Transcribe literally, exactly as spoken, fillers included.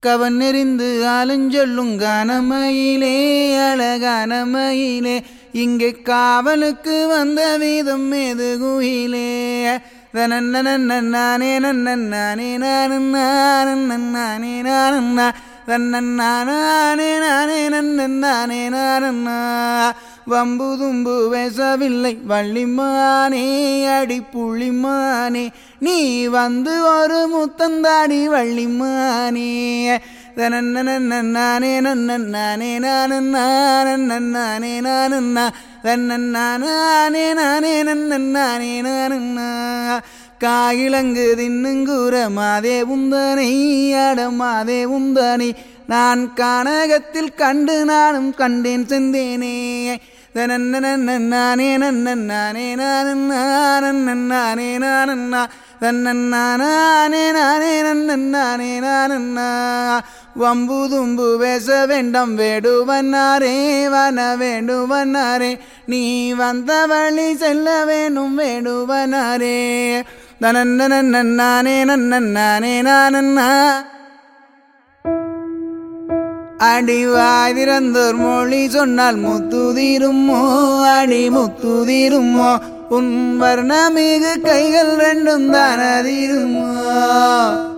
கவனெறிந்து ஆலஞ்சொல்லும் கானமயிலே அழகான மயிலே இங்கே காவலுக்கு வந்த வீதம் மேது குயிலே தனன்னே நன்னே நானே நானே தன்னே நானே நன்னே நானா வம்பு தும்பு பேசவில்லை வள்ளிமானே அடி புள்ளிமானே நீ வந்து ஒரு முத்தந்தாடி வள்ளிமானே தனன்னே நானே நன்னே நானே நானே நானா தன்னே நானே நன்னே நானா காயிலங்கு தின்னுங்கூற மாதே உந்தனை அடமாதே உந்தனை நான் கானகத்தில் கண்டு நானும் கண்டேன் செந்தேனே தனன்னே நானே நன்னே நானே நானா தன்னே நானே நன்னே நானா வம்பு தும்பு பேச வேண்டாம் வேடுவனாரே வன வேண்டுவனாரே நீ வந்த வழி செல்ல வேணும் வேடுவனாரே தனன்னே நானே நன்னே நானா அடிவாய் திறந்தோர் மொழி சொன்னால் முத்துதீருமோ அடி முத்துதீருமோ உன் வர்ணமிகு கைகள் ரெண்டும் தானதீருமோ